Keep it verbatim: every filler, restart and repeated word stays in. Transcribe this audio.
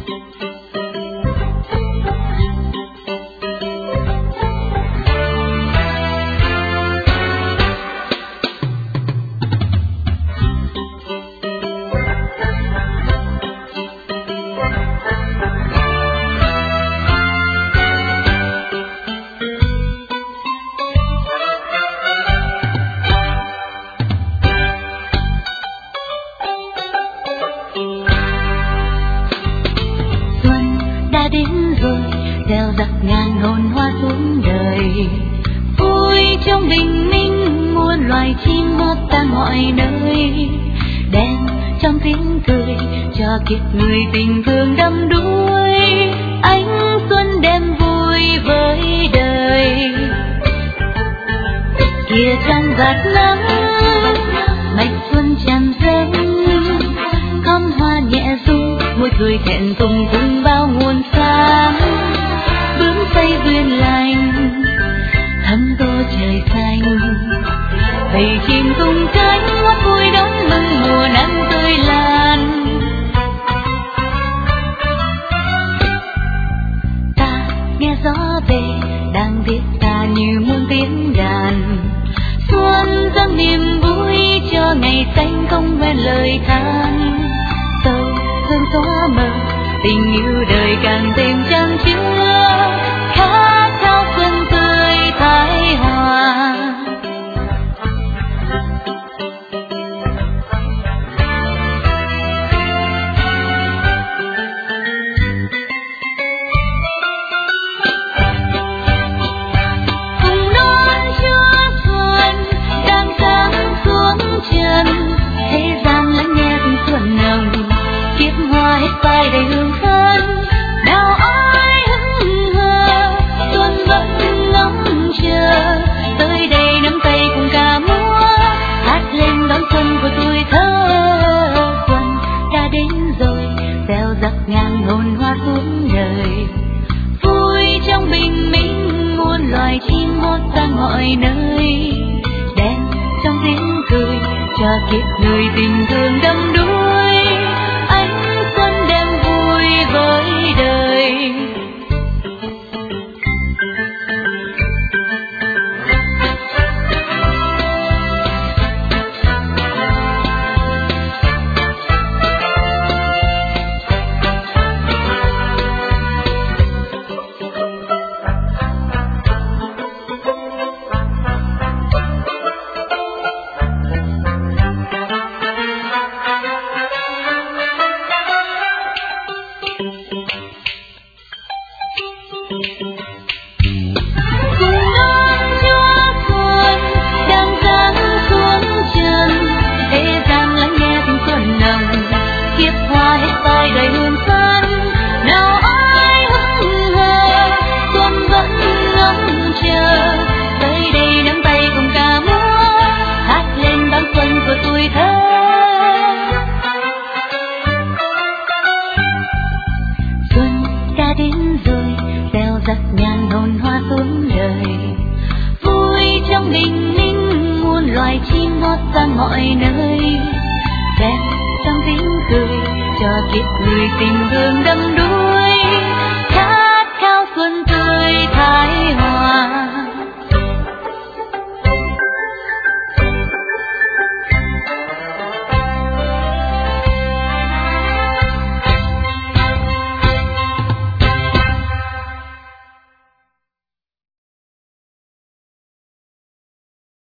gieo rắc ngàn hồn hoa xuống đời, vui trong bình minh muôn loài chim hót tan mọi nơi, đèn trong tiếng cười cho kiếp người tình thương đắm đuối, ánh xuân đem vui với đời. Kia trong vạt nắng mạch xuân tràn dâng, con hoa nhẹ ru môi cười thẹn thùng cùng bao nguồn sáng, bướm say duyên lành thắm tô trời xanh, bầy chim tung cánh hót vui đón mừng mùa nắng tươi lan. Ta nghe gió về đang viết ta như muôn tiếng đàn, xuân dâng niềm vui cho ngày xanh không quên lời than. Tàu hương gió mơ tình yêu đời càng thêm chan chứa, khát khao xuân tươi thái hòa. Cùng đón Chúa Xuân đang giáng xuống trần, thế gian lắng nghe từng xuân nồng, kiếp hoa hết phai đầy hương phấn. Nào ai hững hờ xuân vẫn ngóng chờ, tới đây nắm tay cùng ca múa, hát lên đón xuân của tuổi thơ. Xuân đã đến rồi gieo rắc ngàn hồn hoa xuống đời, vui trong bình minh muôn loài chim hót vang mọi nơi, đèn trong tiếng cười cho kiếp người tình thương đắm đuối, ánh xuân đem vui với đời. Mọi nơi đèn trong tiếng cười cho kiếp người tình thương đắm đuối.